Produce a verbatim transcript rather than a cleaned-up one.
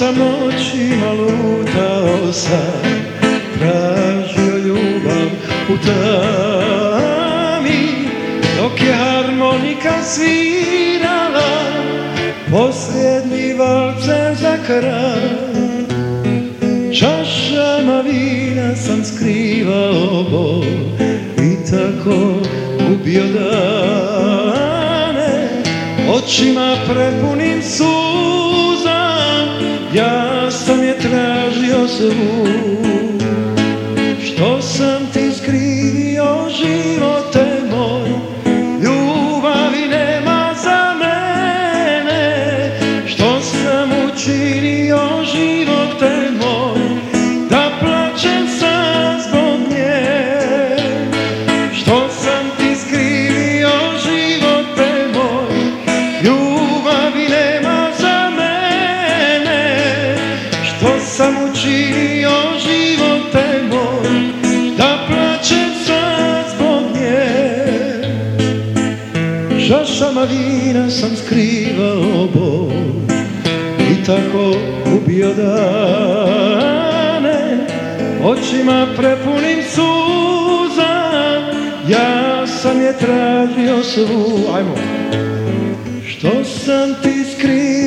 sam noćima lutao sam, tražio ljubav u tami, dok je harmonika svirala posljednji valcer za kraj. Čašama vina sam skrivao bol i tako gubio dane, očima prepunim suza, ja sam je tražio svu. Što sam ti skrivio, živote moj, ljubavi nema za mene. Što sam učinio, živote moj, da plačem sad zbog nje. Što sam ti skrivio, živote moj, ljubavi nema za mene. Što sam učinio, živote moj, da plačem sad zbog nje. Čašama vina sam skrivao bol i tako gubio dane, očima prepunim suza, ja sam je tražio svu. Ajmo. Što sam ti skrivao,